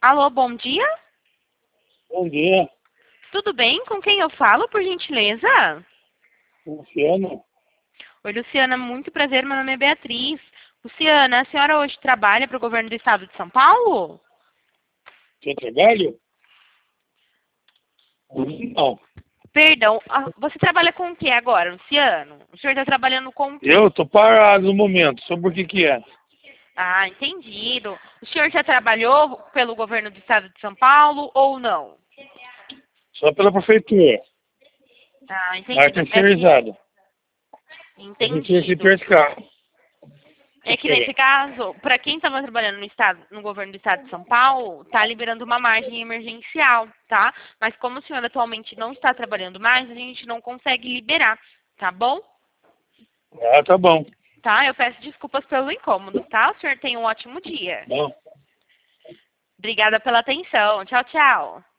Alô, bom dia? Bom dia, Tudo bem? Com quem eu falo, por gentileza? Luciano. Oi, Luciana, muito prazer, meu nome é Beatriz. Luciana, a senhora hoje trabalha para o governo do estado de São Paulo? Você trabalha? Não. Perdão, você trabalha com o que agora, Luciano? O senhor está trabalhando com o quê? Eu tô parado no momento. Sobre o que é? Ah, entendido. O senhor já trabalhou pelo governo do estado de São Paulo ou não? Só pela prefeitura. Ah, Área entendido. terceirizada. A gente recebe Entendido. esse carro. É que nesse caso, para quem estava trabalhando no governo do estado de São Paulo, está liberando uma margem emergencial, tá? Mas como o senhor atualmente não está trabalhando mais, a gente não consegue liberar, tá bom? Ah, tá bom. Tá? Eu peço desculpas pelo incômodo, tá? O senhor tem um ótimo dia. Bom. Obrigada pela atenção. Tchau, tchau.